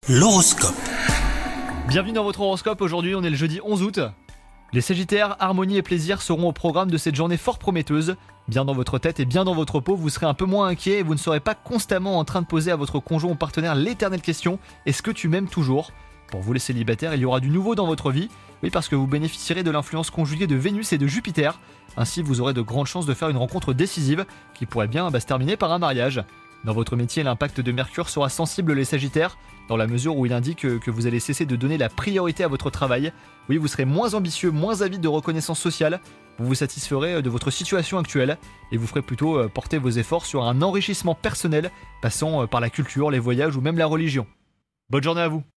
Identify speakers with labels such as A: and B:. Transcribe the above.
A: L'horoscope.
B: Bienvenue dans votre horoscope, aujourd'hui on est le jeudi 11 août. Les Sagittaires, harmonie et plaisir seront au programme de cette journée fort prometteuse. Bien dans votre tête et bien dans votre peau, vous serez un peu moins inquiet et vous ne serez pas constamment en train de poser à votre conjoint ou partenaire l'éternelle question « Est-ce que tu m'aimes toujours ?» Pour vous les célibataires, il y aura du nouveau dans votre vie, oui parce que vous bénéficierez de l'influence conjuguée de Vénus et de Jupiter. Ainsi vous aurez de grandes chances de faire une rencontre décisive qui pourrait bien se terminer par un mariage. Dans votre métier, l'impact de Mercure sera sensible les Sagittaires, dans la mesure où il indique que vous allez cesser de donner la priorité à votre travail. Oui, vous serez moins ambitieux, moins avide de reconnaissance sociale, vous vous satisferez de votre situation actuelle et vous ferez plutôt porter vos efforts sur un enrichissement personnel, passant par la culture, les voyages ou même la religion. Bonne journée à vous!